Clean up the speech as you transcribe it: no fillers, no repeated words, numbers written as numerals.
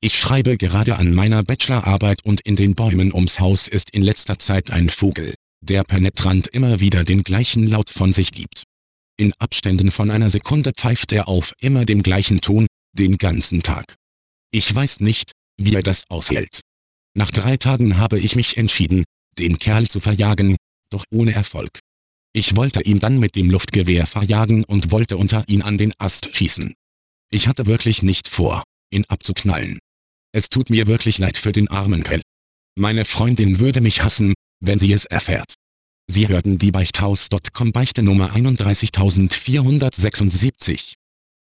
Ich schreibe gerade an meiner Bachelorarbeit und in den Bäumen ums Haus ist in letzter Zeit ein Vogel, der penetrant immer wieder den gleichen Laut von sich gibt. In Abständen von einer Sekunde pfeift er auf immer dem gleichen Ton, den ganzen Tag. Ich weiß nicht, wie er das aushält. Nach 3 Tagen habe ich mich entschieden, den Kerl zu verjagen, doch ohne Erfolg. Ich wollte ihn dann mit dem Luftgewehr verjagen und wollte unter ihn an den Ast schießen. Ich hatte wirklich nicht vor, ihn abzuknallen. Es tut mir wirklich leid für den armen Kerl. Meine Freundin würde mich hassen, wenn sie es erfährt. Sie hörten die Beichthaus.com Beichte Nummer 31476.